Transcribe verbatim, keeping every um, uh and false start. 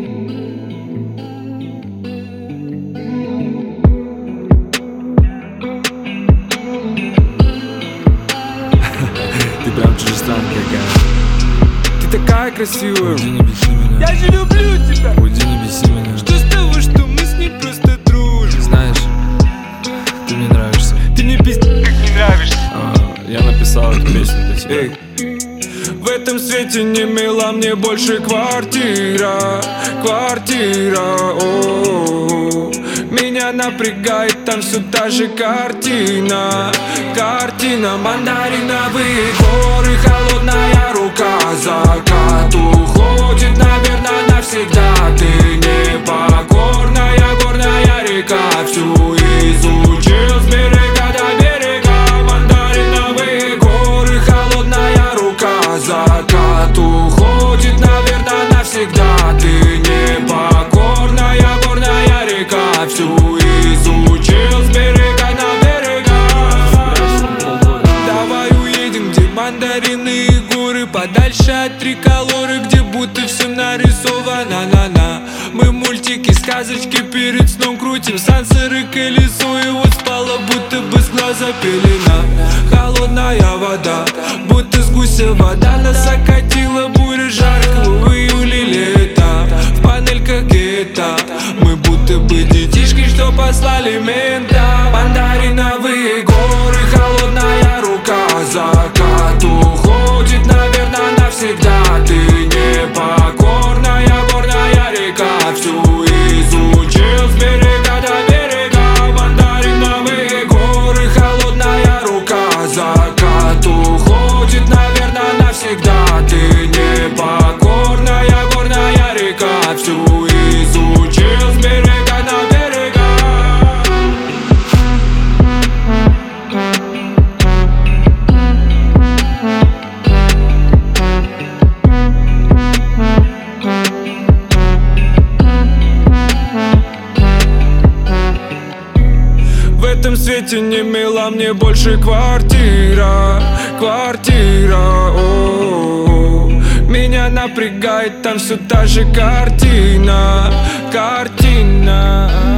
Ты прям чужестранка какая. Ты такая красивая. Уйди, не беси меня. Я же люблю тебя. Уйди, не беси меня. Что с того, что мы с ней просто дружим? Знаешь, ты мне нравишься. Ты мне пиздец как не нравишься. а, Я написал эту песню для тебя. Эй. В этом свете не мила мне больше квартира. Квартира, о-о-о. Меня напрягает там все та же картина. Картина, мандариновые горы, холодная рука. Закат уходит, наверное, навсегда. Ты непокорная горная река. Всю изучил с берега до берега. Мандариновые горы, холодная рука. Закат уходит, наверное, навсегда. Ты непокорная горная река. Всю изучил с берега на берега. Давай уедем, где мандарины и горы, подальше от триколоры, где будто все нарисовано. На-на. Мы мультики, сказочки перед сном крутим, сансеры, колесо. И вот спала, будто бы с глаза пелена. Холодная вода, будто с гуся вода. Нас окатила буря жаркого в июле лета. В панельках гетто мы будто бы детишки, что послали мента. Мандариновые горы, холодная рука. Закат уходит, наверное, навсегда. Ты непокорная горная река. Всю изучил с берега до берега. Мандариновые горы, холодная рука. Закат уходит, наверное, навсегда. Ты непокорная горная река. Всю изучил с берега на берега. В этом свете не мила мне больше квартира. Квартира, о-о-о. Меня напрягает там все та же картина. Картина.